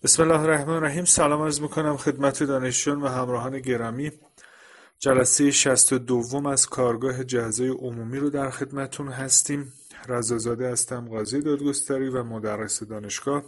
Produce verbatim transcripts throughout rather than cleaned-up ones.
بسم الله الرحمن الرحیم. سلام عرض میکنم خدمت دانشجویان و همراهان گرامی. جلسه شصت و دوم از کارگاه جزای عمومی رو در خدمتون هستیم. رضازاده هستم، قاضی دادگستری و مدرس دانشگاه.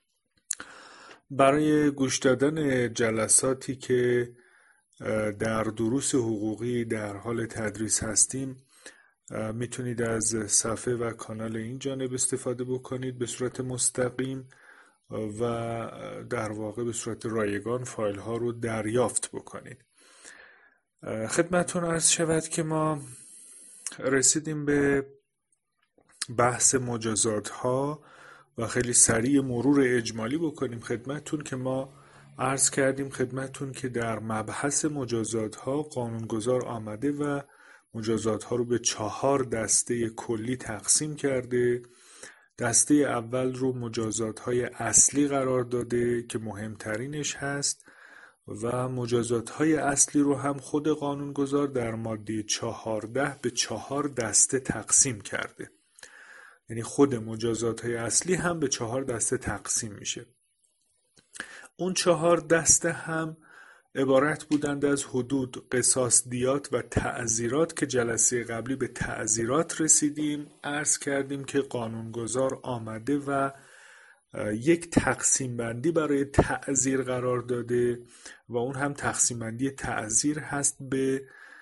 برای گوش دادن جلساتی که در دروس حقوقی در حال تدریس هستیم میتونید از صفحه و کانال این جانب استفاده بکنید به صورت مستقیم و در واقع به صورت رایگان فایل ها رو دریافت بکنید. خدمتتون عرض شود که ما رسیدیم به بحث مجازات ها و خیلی سریع مرور اجمالی بکنیم خدمتتون که ما عرض کردیم خدمتتون که در مبحث مجازات ها قانونگذار آمده و مجازات ها رو به چهار دسته کلی تقسیم کرده. دسته اول رو مجازات های اصلی قرار داده که مهمترینش هست و مجازات های اصلی رو هم خود قانونگذار در ماده چهارده به چهار دسته تقسیم کرده. یعنی خود مجازات های اصلی هم به چهار دسته تقسیم میشه. اون چهار دسته هم عبارت بودند از حدود، قصاص، دیات و تعزیرات که جلسه قبلی به تعزیرات رسیدیم. عرض کردیم که قانونگذار آمده و یک تقسیم بندی برای تعزیر قرار داده و اون هم تقسیم بندی تعزیر هست به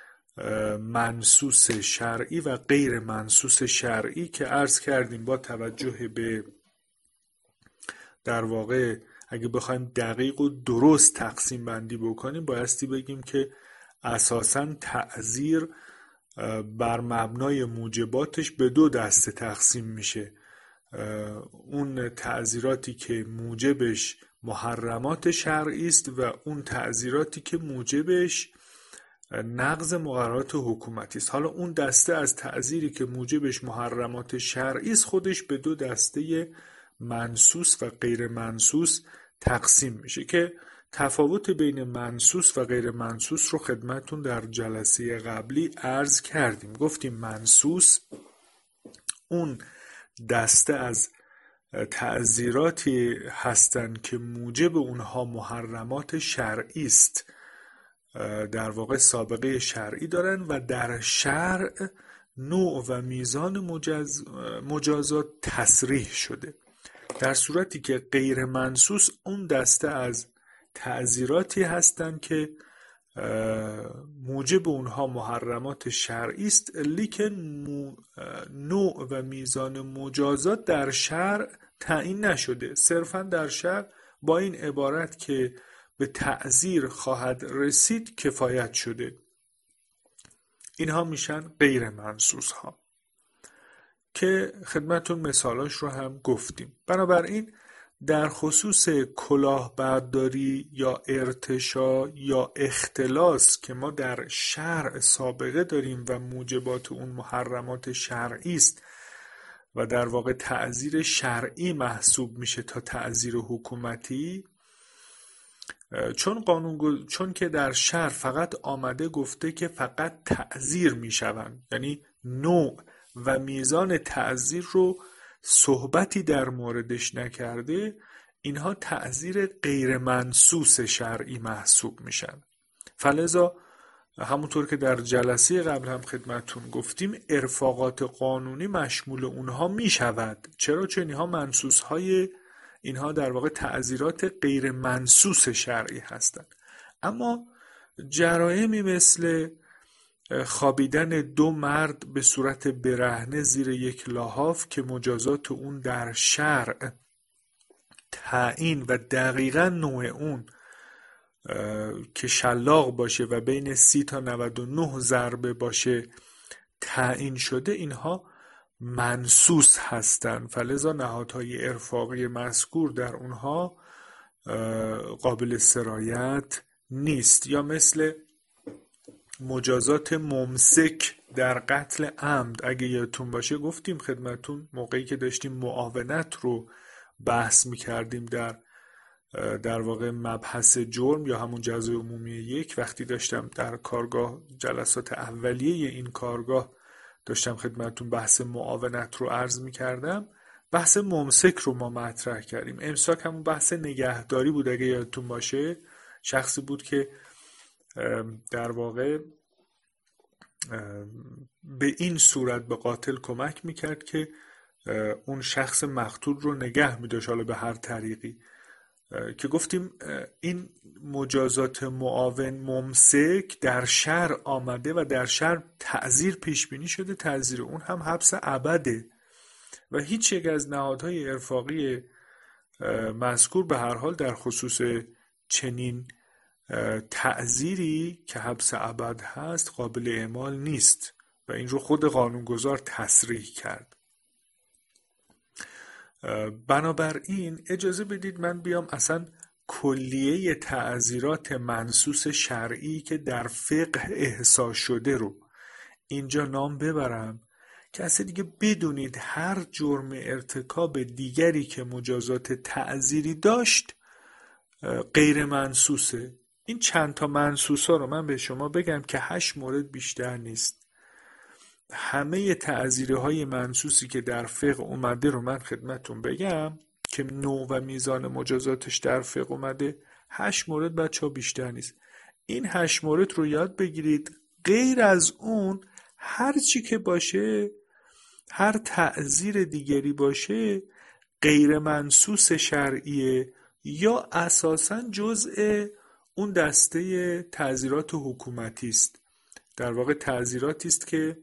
منصوص شرعی و غیر منصوص شرعی که عرض کردیم با توجه به در واقع اگه بخوایم دقیق و درست تقسیم بندی بکنیم بایستی بگیم که اساساً تعزیر بر مبنای موجباتش به دو دسته تقسیم میشه. اون تعزیراتی که موجبش محرمات شرعی است و اون تعزیراتی که موجبش نقض مقررات حکومتی است. حالا اون دسته از تعزیری که موجبش محرمات شرعی است خودش به دو دسته منصوص و غیر منصوص تقسیم میشه که تفاوت بین منصوص و غیر منصوص رو خدمتون در جلسه قبلی عرض کردیم. گفتیم منصوص اون دسته از تعزیراتی هستند که موجب اونها محرمات شرعی است، در واقع سابقه شرعی دارن و در شرع نوع و میزان مجاز مجازات تصریح شده. در صورتی که غیر منصوص اون دسته از تعزیراتی هستند که موجب اونها محرمات شرعی است لیکن نوع و میزان مجازات در شرع تعیین نشده، صرفا در شرع با این عبارت که به تعزیر خواهد رسید کفایت شده. اینها میشن غیر منصوص ها که خدمتون مثالاش رو هم گفتیم. بنابراین در خصوص کلاهبرداری یا ارتشا یا اختلاس که ما در شرع سابقه داریم و موجبات اون محرمات شرعی است و در واقع تعزیر شرعی محسوب میشه تا تعزیر حکومتی، چون قانون چون که در شرع فقط آمده گفته که فقط تعزیر میشوند، یعنی نوع و میزان تعزیر رو صحبتی در موردش نکرده، اینها تعزیر غیر منصوص شرعی محسوب میشن. فلذا همونطور که در جلسه قبل هم خدمتون گفتیم ارفاقات قانونی مشمول اونها میشود. چرا؟ چون اینها منصوص های اینها در واقع تعزیرات غیر منصوص شرعی هستند. اما جرائمی مثل خوابیدن دو مرد به صورت برهنه زیر یک لحاف که مجازات اون در شرع تعیین و دقیقاً نوع اون که شلاق باشه و بین سی تا نود و نه ضربه باشه تعیین شده، اینها منصوص هستند. فلذا نهادهای ارفاقی مذکور در اونها قابل سرایت نیست. یا مثل مجازات ممسک در قتل عمد، اگه یادتون باشه گفتیم خدمتون موقعی که داشتیم معاونت رو بحث میکردیم در در واقع مبحث جرم یا همون جزای عمومی یک، وقتی داشتم در کارگاه جلسات اولیه این کارگاه داشتم خدمتون بحث معاونت رو عرض میکردم، بحث ممسک رو ما مطرح کردیم. امساک همون بحث نگهداری بود اگه یادتون باشه. شخصی بود که در واقع به این صورت به قاتل کمک میکرد که اون شخص مقتول رو نگه میداشت، حالا به هر طریقی، که گفتیم این مجازات معاون ممسک در شرع آمده و در شرع تعزیر پیش بینی شده. تعزیر اون هم حبس ابده و هیچ یک از نهادهای ارفاقی مذکور به هر حال در خصوص چنین تعزیری که حبس ابد هست قابل اعمال نیست و این رو خود قانونگذار تصریح کرد. بنابراین اجازه بدید من بیام اصلا کلیه تعزیرات منصوص شرعی که در فقه احصا شده رو اینجا نام ببرم که اصلا دیگه بدونید هر جرم ارتکاب دیگری که مجازات تعزیری داشت غیر منصوصه. این چند تا منصوص ها رو من به شما بگم که هشت مورد بیشتر نیست. همه تعزیری های منصوصی که در فقه اومده رو من خدمتون بگم که نوع و میزان مجازاتش در فقه اومده. هشت مورد بچه ها بیشتر نیست. این هشت مورد رو یاد بگیرید. غیر از اون هر چی که باشه، هر تعزیر دیگری باشه غیر منصوص شرعیه یا اساساً جزء اون دسته تعزیرات حکومتی است. در واقع تعزیراتی است که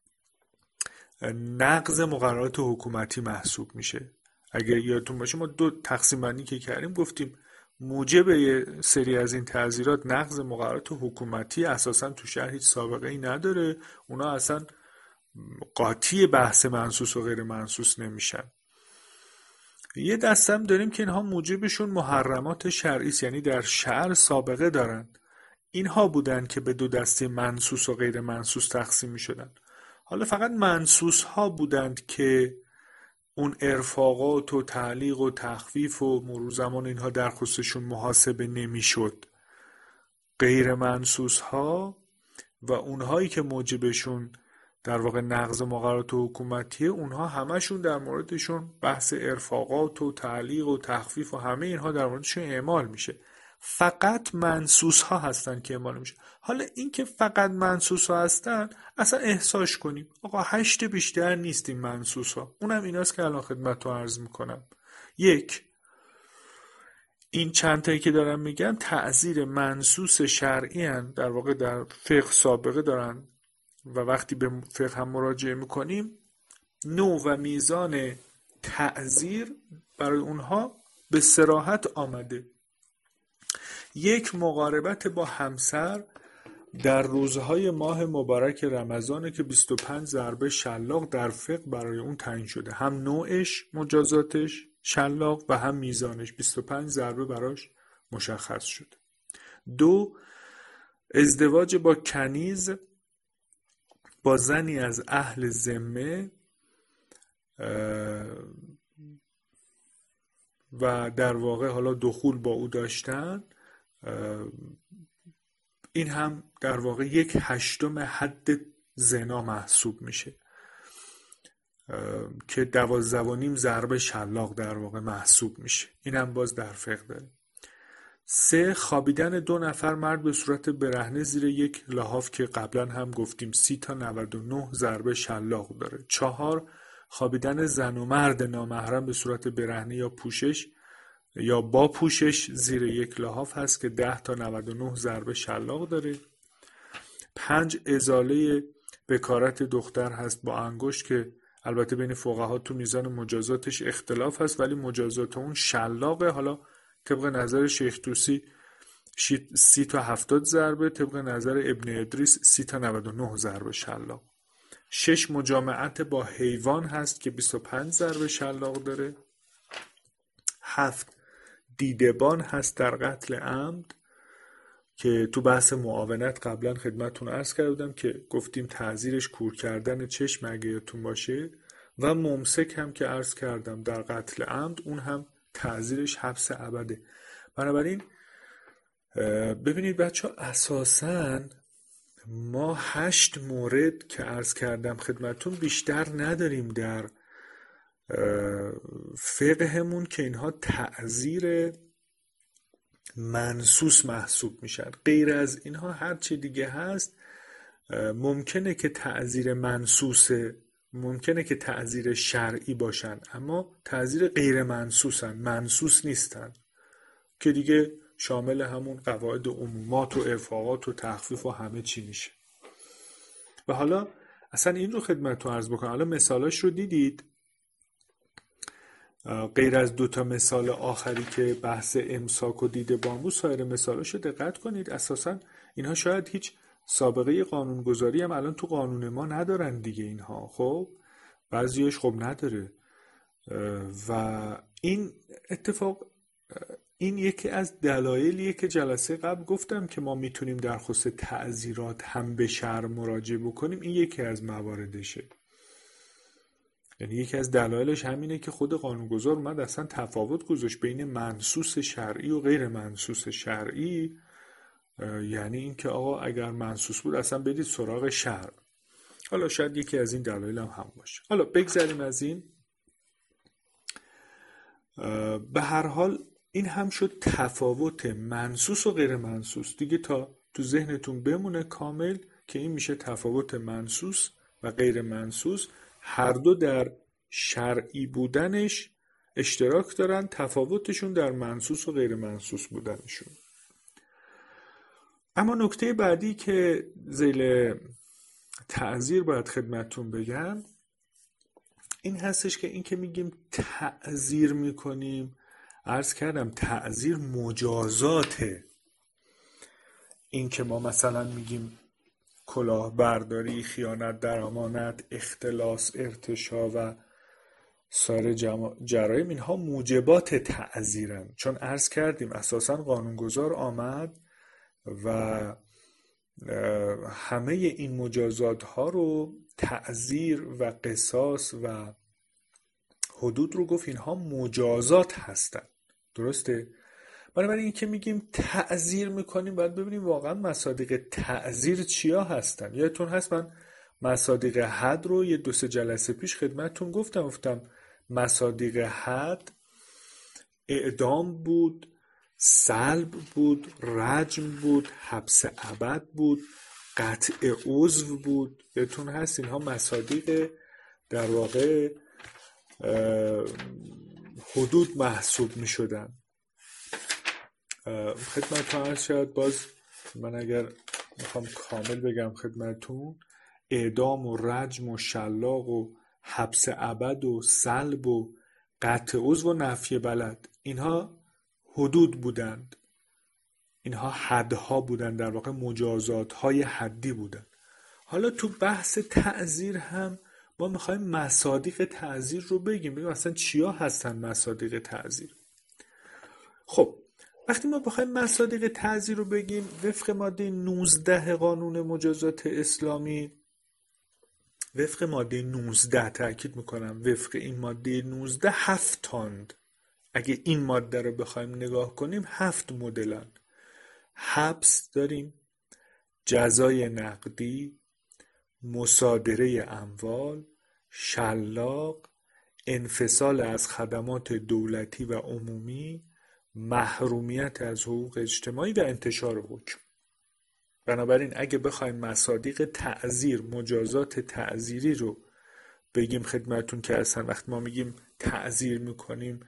نقض مقررات حکومتی محسوب میشه. اگر یادتون باشه ما دو تقسیم بندی که کردیم گفتیم موجب یه سری از این تعزیرات نقض مقررات حکومتی اساساً تو شرع هیچ سابقه ای نداره، اونا اصلا قاطی بحث منصوص و غیر منصوص نمیشن. یه دستم داریم که اینها موجبشون محرمات شرعی است، یعنی در شرع سابقه دارن. اینها بودن که به دو دسته منصوص و غیر منصوص تقسیم میشدن. حالا فقط منصوص ها بودند که اون ارفاقات و تعلیق و تخفیف و مرور زمان اینها در خصوصشون محاسبه نمیشد. غیر منصوص ها و اونهایی که موجبشون در واقع نقض مقررات حکومتیه، اونها همشون در موردشون بحث ارفاقات و تعلیق و تخفیف و همه اینها در موردشون اعمال میشه. فقط منصوص ها هستن که اعمال میشه. حالا این که فقط منصوص ها هستن اصلا احساس کنیم آقا هشت بیشتر نیستیم منصوص ها. اونم ایناست که الان خدمت رو عرض میکنم. یک، این چند تایی که دارم میگم تعزیر منصوص شرعی هن، در واقع در فقه سابقه دارن و وقتی به فقه هم مراجعه میکنیم نوع و میزان تعزیر برای اونها به صراحت آمده. یک، مقاربت با همسر در روزهای ماه مبارک رمضانه که بیست و پنج ضربه شلاق در فقه برای اون تعیین شده، هم نوعش مجازاتش شلاق و هم میزانش بیست و پنج ضربه براش مشخص شده. دو، ازدواج با کنیز با زنی از اهل ذمه و در واقع حالا دخول با او داشتن، این هم در واقع یک هشتم حد زنا محسوب میشه که دوازده و نیم ضرب شلاق در واقع محسوب میشه. این هم باز در فقه داره. سه، خوابیدن دو نفر مرد به صورت برهنه زیر یک لحاف که قبلا هم گفتیم سی تا نود و نه ضرب شلاق داره. چهار، خوابیدن زن و مرد نامحرم به صورت برهنه یا پوشش یا با پوشش زیر یک لحاف هست که ده تا نود و نه ضرب شلاق داره. پنج، ازاله بکارت دختر هست با انگشت که البته بین فقها تو میزان مجازاتش اختلاف هست ولی مجازات اون شلاقه. حالا طبق نظر شیخ طوسی سی تا هفتاد ضربه، طبق نظر ابن ادریس سی تا نود و نه ضربه شلاق. شش، مجامعت با حیوان هست که بیست و پنج ضربه شلاق داره. هفت، دیدبان هست در قتل عمد که تو بحث معاونت قبلا خدمتتون عرض کردم که گفتیم تعزیرش کور کردن چشم اگه یادتون باشه، و ممسک هم که عرض کردم در قتل عمد اون هم تعزیرش حبس ابده. بنابراین ببینید بچه ها اساساً ما هشت مورد که عرض کردم خدمتتون بیشتر نداریم در فقهمون که اینها تعزیر منسوس محسوب میشن. غیر از اینها هر چی دیگه هست ممکنه که تعزیر منسوسه، ممکنه که تعزیر شرعی باشن، اما تعزیر غیر منسوسن، منسوس نیستن که دیگه شامل همون قواعد عمومات و ارفاقات و تخفیف و همه چی میشه. و حالا اصلا این رو خدمتتون عرض بکنم، حالا مثالاش رو دیدید، غیر از دوتا مثال آخری که بحث امساک و دید بامبو، سایر مثالاش رو دقت کنید، اساسا اینها شاید هیچ سابقه قانونگذاری هم الان تو قانون ما ندارن دیگه اینها، خب بعضیش خب نداره. و این اتفاق، این یکی از دلایلیه که جلسه قبل گفتم که ما میتونیم در خصوص تعزیرات هم به شرع مراجعه بکنیم، این یکی از مواردشه. یعنی یکی از دلایلش همینه که خود قانونگذار اومد اصلا تفاوت گذاشت بین منسوس شرعی و غیر منسوس شرعی. یعنی این که آقا اگر منسوس بود اصلا برید سراغ شرع. حالا شاید یکی از این دلایل هم, هم باشه. حالا بگذاریم از این. به هر حال این هم شد تفاوت منسوس و غیر منسوس دیگه، تا تو ذهنتون بمونه کامل که این میشه تفاوت منسوس و غیر منسوس، هر دو در شرعی بودنش اشتراک دارن، تفاوتشون در منسوس و غیر منسوس بودنشون. اما نکته بعدی که ذیل تعزیر باید خدمتتون بگم این هستش که این که میگیم تعزیر میکنیم، عرض کردم تعزیر مجازاته. این که ما مثلا میگیم کلاهبرداری، خیانت در امانت، اختلاس، ارتشا و سایر جرایم، اینها موجبات تعزیرن. چون عرض کردیم اساسا قانونگذار آمد و همه این مجازات ها رو، تعزیر و قصاص و حدود رو گفت اینها مجازات هستن. درسته؟ بنابراین این که میگیم تعزیر میکنیم باید ببینیم واقعا مصادیق تعزیر چیا هستن. یادتون هست من مصادیق حد رو یه دو سه جلسه پیش خدمتتون گفتم گفتم مصادیق حد اعدام بود، سلب بود، رجم بود، حبس ابد بود، قطع عضو بود. یادتون هست اینها مصادیق در واقع حدود محسوب می شدن. خدمتتون عرض شد، باز من اگر میخوام کامل بگم خدمتتون، اعدام و رجم و شلاق و حبس ابد و سلب و قطع عضو و نفی بلد، اینها حدود بودند، اینها حدها بودند، در واقع مجازات های حدی بودند. حالا تو بحث تعزیر هم ما میخوایم مصادیق تعزیر رو بگیم، بگیم اصلا چیا هستن مصادیق تعزیر. خب وقتی ما بخوایم مصادیق تعزیر رو بگیم، وفق ماده نوزده قانون مجازات اسلامی، وفق ماده نوزده، تأکید میکنم وفق این ماده نوزده، هفتاند. اگه این ماده رو بخوایم نگاه کنیم هفت مدلن. حبس داریم، جزای نقدی، مصادره اموال، شلاق، انفصال از خدمات دولتی و عمومی، محرومیت از حقوق اجتماعی و انتشار حکم. بنابراین اگه بخوایم مصادیق تعزیر، مجازات تعزیری رو بگیم خدمتون که اصلا وقتی ما میگیم تعزیر میکنیم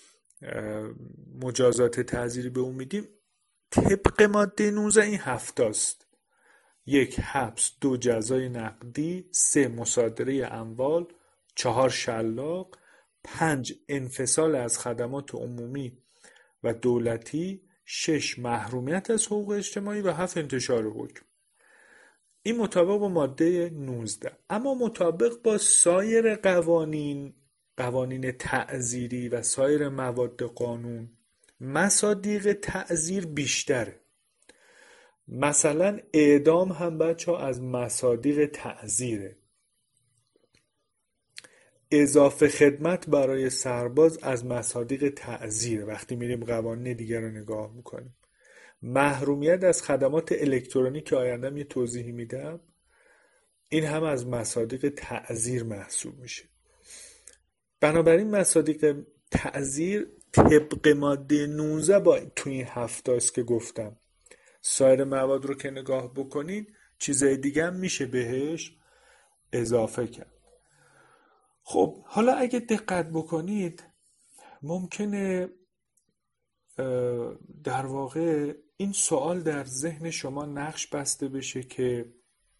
مجازات تعزیری به اون میدیم، طبق ماده نوزده این هفتاست: یک حبس، دو جزای نقدی، سه مصادره اموال، چهار شلاق، پنج انفصال از خدمات عمومی و دولتی، شش محرومیت از حقوق اجتماعی و هفت انتشار حکم. این مطابق با ماده نوزده. اما مطابق با سایر قوانین، قوانین تعزیری و سایر مواد قانون، مصادیق تعزیر بیشتره. مثلا اعدام هم بچه ها از مصادیق تعزیره. اضافه خدمت برای سرباز از مصادیق تعزیر وقتی میریم قوانین دیگر رو نگاه میکنیم. محرومیت از خدمات الکترونیک که آیندهم یه توضیحی میدم، این هم از مصادیق تعزیر محسوب میشه. بنابراین مصادیق تعزیر طبق ماده نوزده با تو این هفته است که گفتم. سایر مواد رو که نگاه بکنید چیزای دیگه هم میشه بهش اضافه کرد. خب حالا اگه دقت بکنید ممکنه در واقع این سوال در ذهن شما نقش بسته بشه که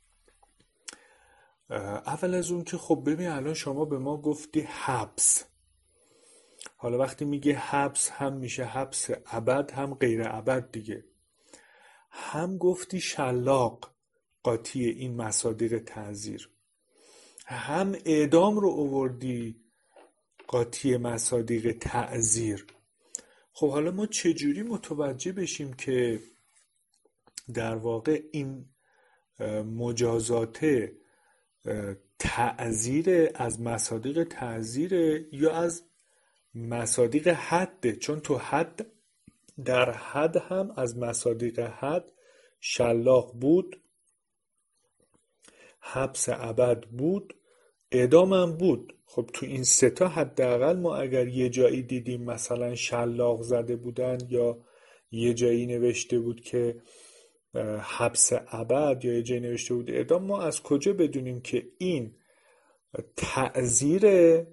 اول از اون که خب ببین الان شما به ما گفتی حبس، حالا وقتی میگه حبس هم میشه حبس ابد هم غیر ابد دیگه، هم گفتی شلاق قاطی این مصادیق تعزیر، هم اعدام رو آوردی قاطی مصادیق تعزیر. خب حالا ما چجوری متوجه بشیم که در واقع این مجازات تعزیر از مصادیق تعزیر یا از مصادیق حده؟ چون تو حد در حد هم از مصادیق حد شلاق بود، حبس ابد بود، اعدام هم بود. خب تو این سه تا حداقل ما اگر یه جایی دیدیم مثلا شلاق زده بودن یا یه جایی نوشته بود که حبس ابد یا یه جایی نوشته بود اعدام، ما از کجا بدونیم که این تعزیر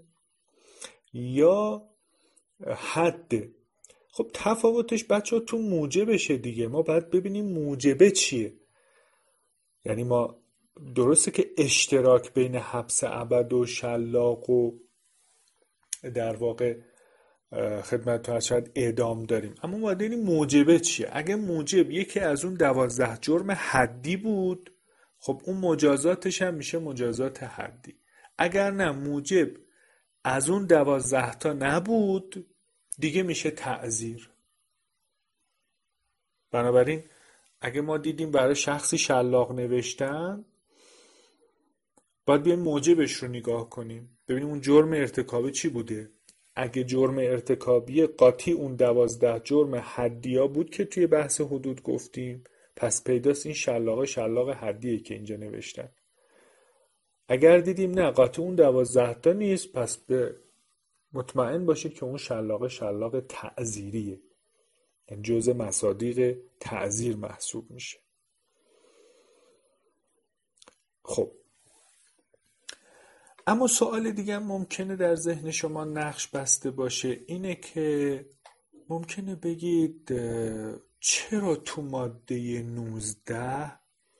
یا حده؟ خب تفاوتش بچه ها تو موجبشه دیگه. ما باید ببینیم موجبه چیه. یعنی ما درسته که اشتراک بین حبس ابد و شلاق و در واقع خدمت تو شاید اعدام داریم، اما ما باید ببینیم موجبه چیه. اگه موجب یکی از اون دوازده جرم حدی بود خب اون مجازاتش هم میشه مجازات حدی. اگر نه موجب از اون دوازده تا نبود دیگه میشه تعزیر. بنابراین اگه ما دیدیم برای شخصی شلاق نوشتن باید بیایم موجبش رو نگاه کنیم ببینیم اون جرم ارتکابی چی بوده. اگه جرم ارتکابی قاطی اون دوازده جرم حدیا بود که توی بحث حدود گفتیم، پس پیداست این شلاق شلاق حدیه که اینجا نوشتن. اگر دیدیم نه قاطی اون دوازده تا نیست، پس به مطمئن باشید که اون شلاق شلاق تعزیریه، یعنی جزء مصادیق تعزیر محسوب میشه. خب اما سوال دیگه ممکنه در ذهن شما نقش بسته باشه، اینه که ممکنه بگید چرا تو ماده نوزده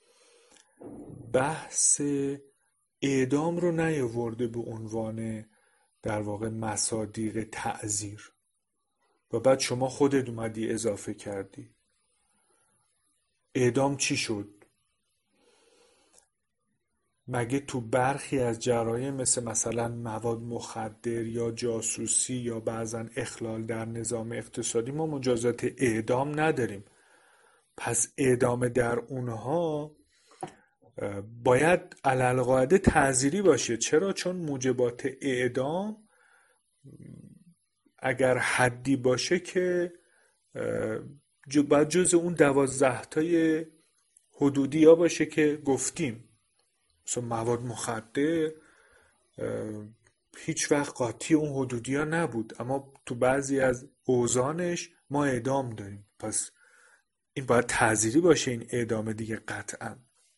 بحث اعدام رو نیاورده به عنوان در واقع مصادیق تعزیر و بعد شما خودت اومدی اضافه کردی؟ اعدام چی شد؟ مگه تو برخی از جرایم مثل مثلا مواد مخدر یا جاسوسی یا بعضا اخلال در نظام اقتصادی ما مجازات اعدام نداریم؟ پس اعدام در اونها باید علالقاعده تعزیری باشه. چرا؟ چون موجبات اعدام اگر حدی باشه که باید جز اون دوازده تای حدودی ها باشه که گفتیم. مثلا مواد مخدر هیچ وقت قاطی اون حدودی ها نبود، اما تو بعضی از اوزانش ما اعدام داریم، پس این باید تعزیری باشه این اعدام دیگه قطعا.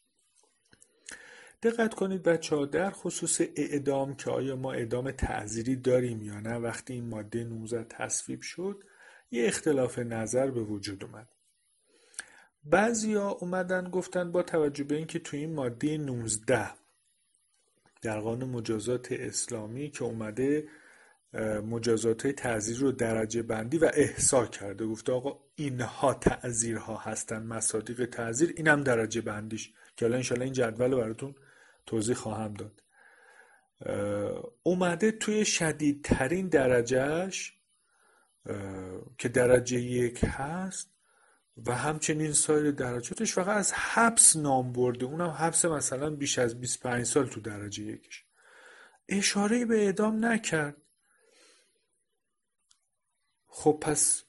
دقت کنید بچه ها در خصوص اعدام که آیا ما اعدام تعزیری داریم یا نه، وقتی این ماده نوزده تصویب شد یه اختلاف نظر به وجود اومد. بعضیا اومدن گفتن با توجه به اینکه تو این ماده نوزده در قانون مجازات اسلامی که اومده مجازات تعزیر رو درجه بندی و احصا کرده، گفته آقا اینها تعزیرها هستن مصادیق تعزیر، اینم درجه بندیش که الان انشالله این جدول رو براتون توضیح خواهم داد. اومده توی شدیدترین درجهش که درجه یک هست و همچنین سایر درجاتش فقط از حبس نام برده، اونم حبس مثلا بیش از بیست و پنج سال تو درجه یکش، اشاره به اعدام نکرد. خب پس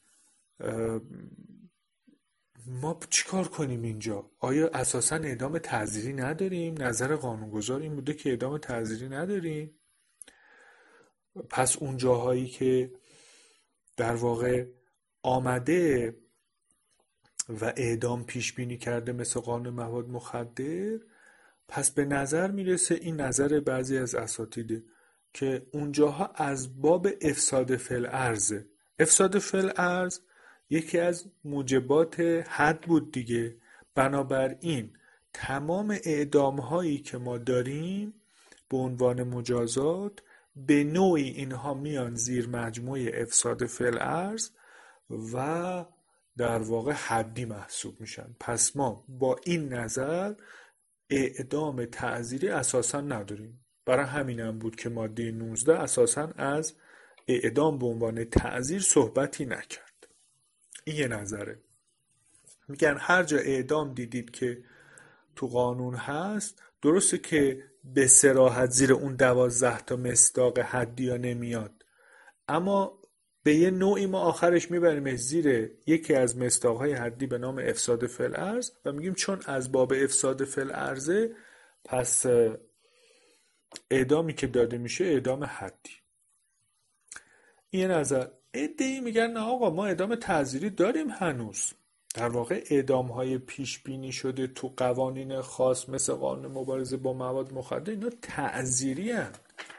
ما چیکار کنیم اینجا؟ آیا اساساً اعدام تعزیری نداریم؟ نظر قانونگذار این بوده که اعدام تعزیری نداریم. پس اون جاهایی که در واقع آمده و اعدام پیش بینی کرده مثل قانون مواد مخدر، پس به نظر میرسه، این نظر بعضی از اساتیده، که اونجاها از باب افساد فی‌الارض. افساد فی‌الارض یکی از موجبات حد بود دیگه. بنابراین تمام اعدام هایی که ما داریم به عنوان مجازات، به نوعی اینها میان زیر مجموعه افساد فی‌الارض و در واقع حدی محسوب میشن. پس ما با این نظر اعدام تعزیری اساسا نداریم. برای همینم بود که ماده نوزده اساسا از اعدام به عنوان تعزیر صحبتی نکرد. این یه نظره. میگن هر جا اعدام دیدید که تو قانون هست، درسته که به صراحت زیر اون دوازده تا مصداق حدی ها نمیاد، اما به یه نوعی ما آخرش میبریم زیر یکی از مصداقهای حدی به نام افساد فی‌الارض و میگیم چون از باب افساد فی‌الارض، پس اعدامی که داده میشه اعدام حدی. این نظر. عده‌ای میگن نه آقا، ما اعدام تعزیری داریم هنوز. در واقع اعدام های پیش بینی شده تو قوانین خاص مثل قانون مبارزه با مواد مخدر، اینا تعزیری هستند.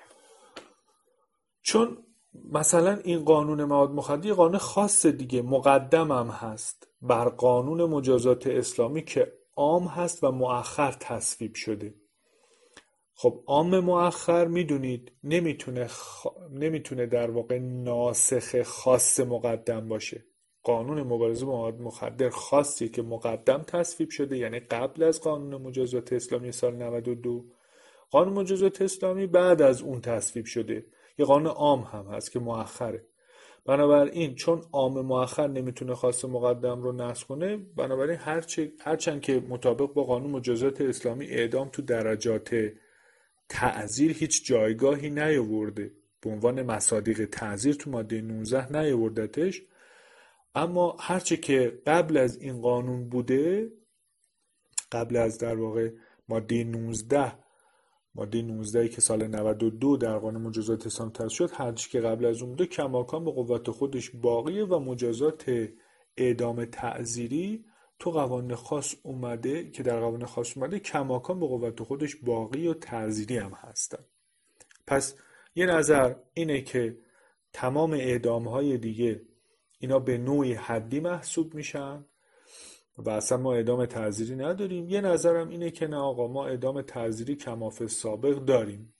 چون مثلا این قانون مواد مخدر قانون خاص دیگه، مقدم هم هست بر قانون مجازات اسلامی که عام هست و مؤخر تصویب شده. خب عام مؤخر میدونید نمیتونه خ... نمیتونه در واقع ناسخ خاص مقدم باشه. قانون مبارزه با مواد مخدر خاصی که مقدم تصویب شده، یعنی قبل از قانون مجازات اسلامی سال نود و دو. قانون مجازات اسلامی بعد از اون تصویب شده. یه قانون عام هم هست که مؤخره. بنابراین چون عام مؤخر نمیتونه خاص مقدم رو نسخ کنه، بنابراین هرچه هرچند که مطابق با قانون مجازات اسلامی اعدام تو درجات تعزیر هیچ جایگاهی نیاورده، به عنوان مصادیق تعزیر تو ماده نوزده نیاوردتش، اما هرچه که قبل از این قانون بوده، قبل از در واقع ماده نوزده ماده نوزده که سال نود و دو در قانون مجازات اسلامی تصویب شد، هرچی که قبل از اون بوده کماکان به قوت خودش باقیه و مجازات اعدام تعزیری تو قوانین خاص اومده که در قوانین خاص اومده کماکان به قوت خودش باقی و تعزیری هم هستن. پس یه نظر اینه که تمام اعدام های دیگه اینا به نوعی حدی محسوب میشن و اصلا ما اعدام تعزیری نداریم. یه نظرم اینه که نه آقا، ما اعدام تعزیری کماف سابق داریم.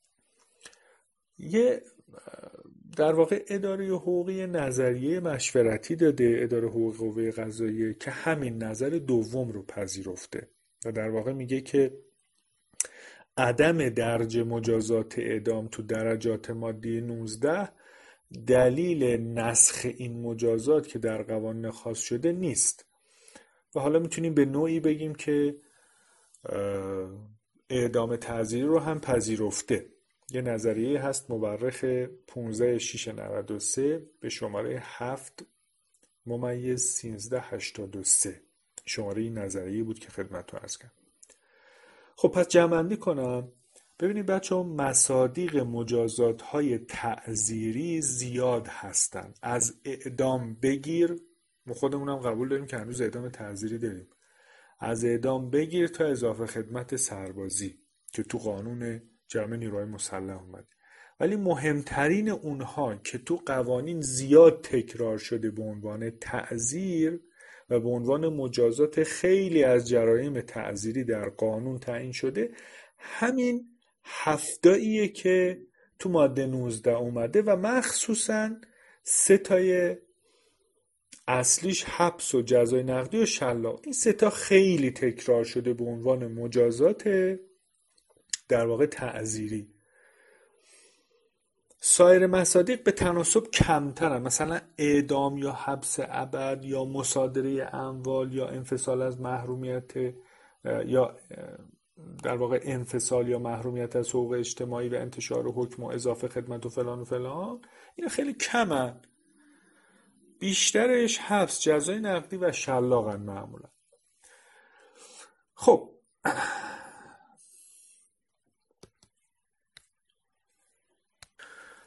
یه در واقع اداره حقوقی نظریه مشورتی داده، اداره حقوق قوه قضاییه، که همین نظر دوم رو پذیرفته و در واقع میگه که عدم درج مجازات اعدام تو درجات ماده نوزده دلیل نسخ این مجازات که در قوانین خاص شده نیست و حالا میتونیم به نوعی بگیم که اعدام تعزیری رو هم پذیرفته. یه نظریه هست مورخ پانزده شش نود و سه به شماره هفت ممیز سیزده هشتاد و سه. شماره این نظریه بود که خدمتتون عرض کردم. خب پس جمع‌بندی کنم. ببینید بچه‌ها، مصادیق مجازات های تعزیری زیاد هستن. از اعدام بگیر، ما خودمونم قبول داریم که هنوز اعدام تعزیری داریم، از اعدام بگیر تا اضافه خدمت سربازی که تو قانون جرم نیروهای مسلح اومد. ولی مهمترین اونها که تو قوانین زیاد تکرار شده به عنوان تعزیر و به عنوان مجازات خیلی از جرایم تعزیری در قانون تعیین شده، همین هفتاییه که تو ماده نوزده اومده و مخصوصاً سه تای اصلیش حبس و جزای نقدی و شلاق. این سه تا خیلی تکرار شده به عنوان مجازات در واقع تعزیری. سایر مصادیق به تناسب کمترن، مثلا اعدام یا حبس ابد یا مصادره اموال یا انفصال از محرومیت یا در واقع انفصال یا محرومیت از حقوق اجتماعی و انتشار و حکم و اضافه خدمت و فلان و فلان، اینا خیلی کمن. بیشترش حبس، جزای نقدی و شلاقن معمولا. خب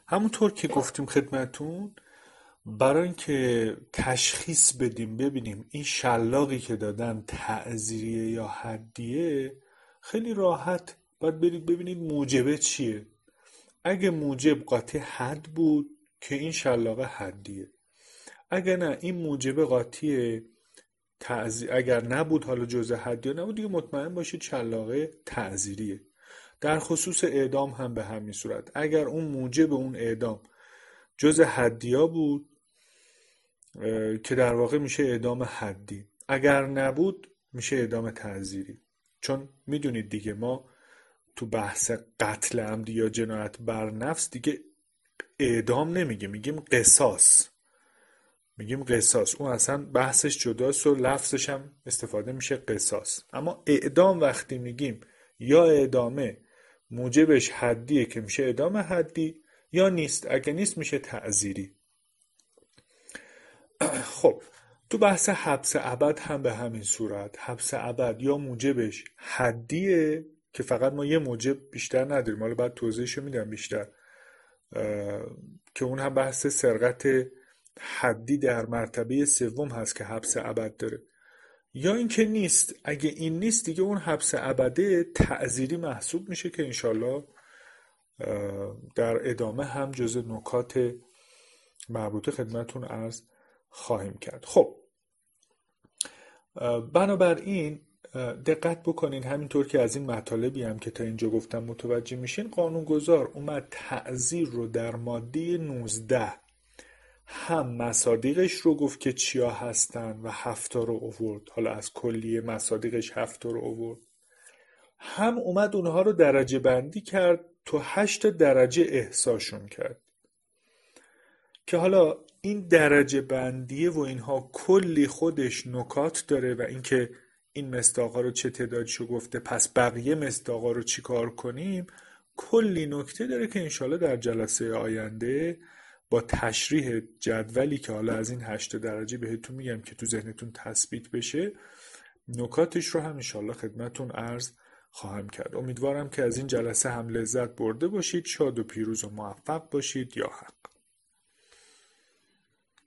همونطور که گفتیم خدمتون، برای اینکه تشخیص بدیم ببینیم این شلاقی که دادن تعزیریه یا حدیه، خیلی راحت باید برید ببینید موجبه چیه. اگه موجب قاطی حد بود که این شلاقه حدیه، اگه نه این موجب قاطی تعزیر، اگر نبود حالا جزء حدیه نبود دیگه مطمئن باشید شلاقه تعزیریه. در خصوص اعدام هم به همین صورت، اگر اون موجب اون اعدام جزء حدیا بود که در واقع میشه اعدام حدی، اگر نبود میشه اعدام تعزیری. چون میدونید دیگه ما تو بحث قتل عمدی یا جنایت بر نفس دیگه اعدام نمیگیم، میگیم قصاص، میگیم قصاص. اون اصلا بحثش جداست و لفظش هم استفاده میشه قصاص. اما اعدام وقتی میگیم یا اعدامه موجبش حدیه که میشه اعدام حدی، یا نیست، اگه نیست میشه تعزیری. خب تو بحث حبس ابد هم به همین صورت، حبس ابد یا موجبش حدیه که فقط ما یه موجب بیشتر نداریم، حالا بعد توضیحشو میدم بیشتر، که اون هم بحث سرقت حدی در مرتبه سوم هست که حبس ابد داره. یا اینکه نیست، اگه این نیست دیگه اون حبس ابده تعزیری محسوب میشه که انشالله در ادامه هم جزء نکات مربوطه خدمتون عرض خواهیم کرد. خب بنابراین دقت بکنین، همینطور که از این مطالبی هم که تا اینجا گفتم متوجه میشین، قانونگذار اومد تعزیر رو در ماده نوزده هم مصادیقش رو گفت که چیا هستن و هفتا رو آورد، حالا از کلیه مصادیقش هفتا رو آورد، هم اومد اونها رو درجه بندی کرد، تو هشت درجه احصاشون کرد که حالا این درجه بندیه و اینها کلی خودش نکات داره و اینکه این مصداقا رو چه تعدادشو گفته، پس بقیه مصداقا رو چی کار کنیم، کلی نکته داره که انشالله در جلسه آینده با تشریح جدولی که حالا از این هشت درجه بهتون میگم که تو ذهنتون تثبیت بشه، نکاتش رو هم انشالله خدمتون عرض خواهم کرد. امیدوارم که از این جلسه هم لذت برده باشید. شاد و پیروز و موفق باشید. یا حق.